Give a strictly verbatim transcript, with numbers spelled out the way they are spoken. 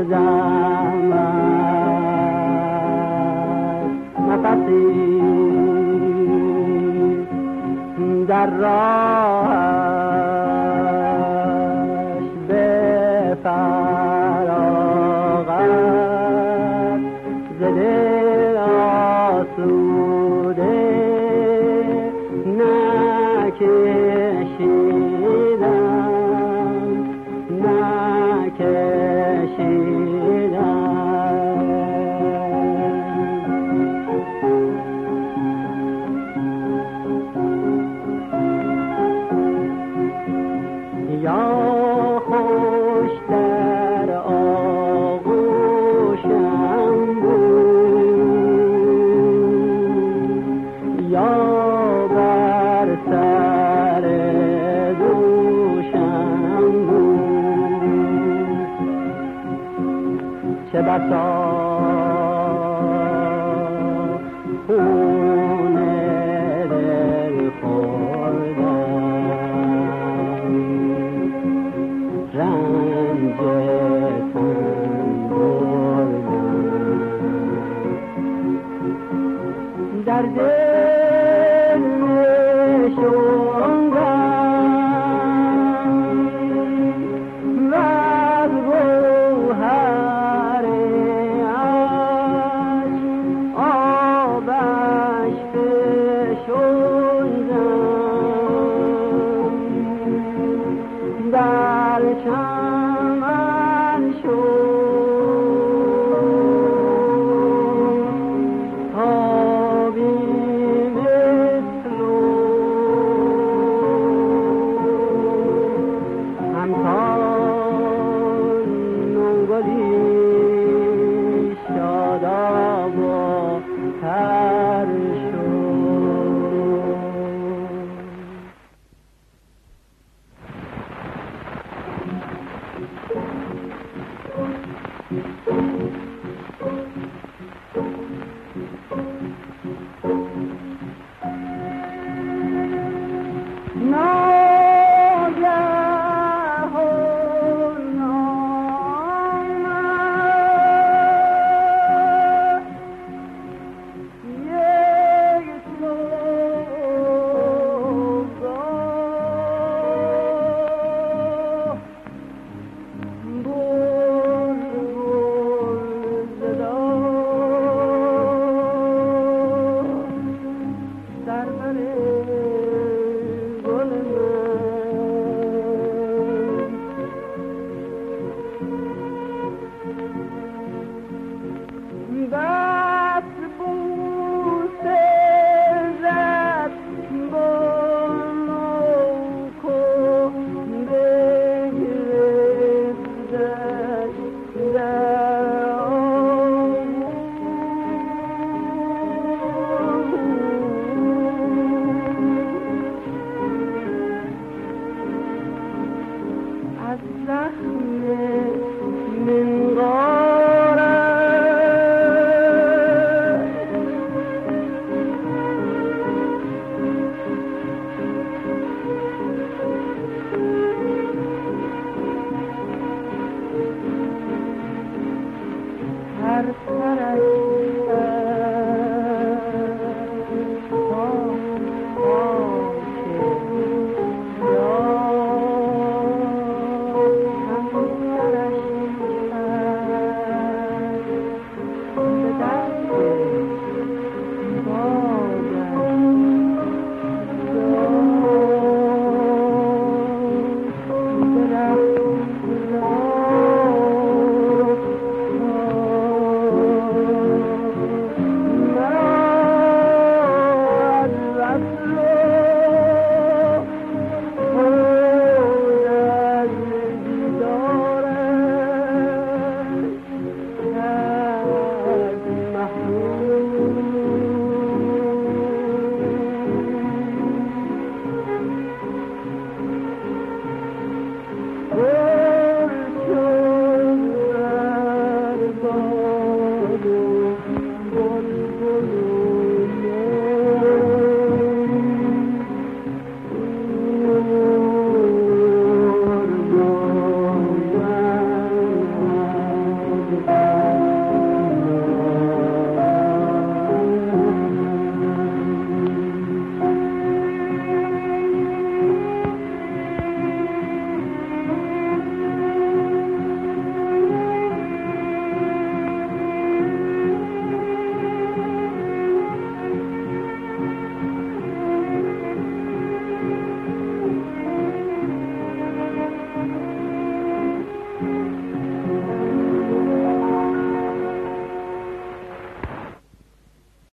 بردم نفسی در راهش به فراغت ز دل آسوده نکشیدم نکشیدم یا خوش در آغوشم بود یا بر سر دوشم بود چه بسا خون دل خوردم رنج تن بردم در دل نشوندم و از گوهر عشق آبش فشردم در چمن شد آبی مثل همچون نونگلی شاداب و تر شد. ناگهان آمد یک صبحگاه بلبل صدا در بر گل من بس بوسه زد با نوک و بگرفتش در آغوش از زخم منقار